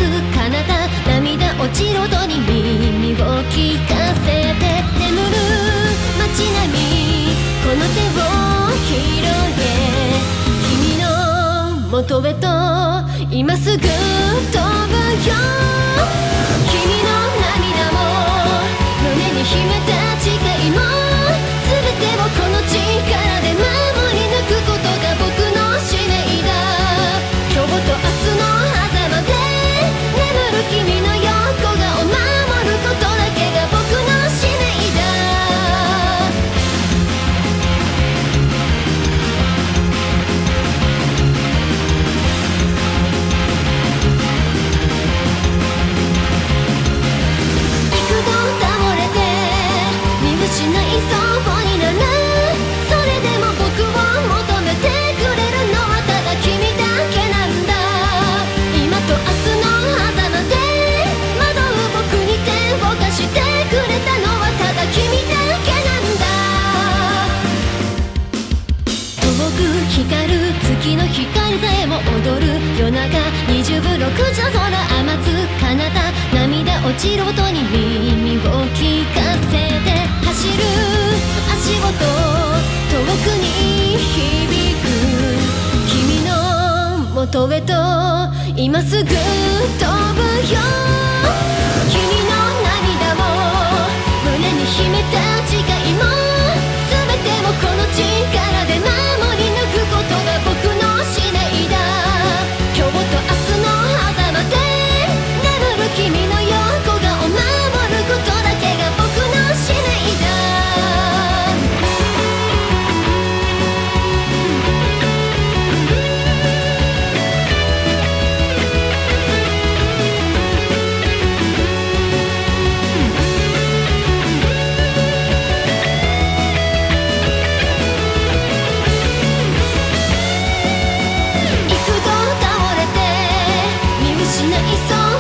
彼方涙落ちる音に耳を聞かせて眠る街並みこの手を広げ君の元へと今すぐ飛ぶよ君の涙も胸に秘めた誓いも全てをこの力で守り抜くことが僕の使命だ今日と明日の狭間で眠る君の横顔を守ることだけが僕の使命だ幾度倒れて見失いそうになるそれでも僕を求めてくれるのはただ君だけなんだ今と明日の狭間で惑う僕に手を貸してくれたのはただ君だけなんだ遠く光る月の光さえも踊る夜中26時の空甘つ彼方涙落ちる音に耳を聞かせて走る足音遠くに響く君の元へと今すぐ飛ぶよ君の涙を胸に秘めた誓いも全てをこの力で守り抜くことが僕の使命だ今日と明日の狭間で眠る君の横顔を守ることだけが僕の使命だ幾度倒れて見失いそう